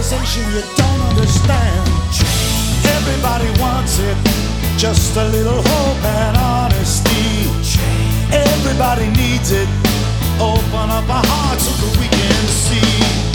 civilization you don't understand. Everybody wants it, just a little hope and honesty. Everybody needs it, open up our hearts so that we can see.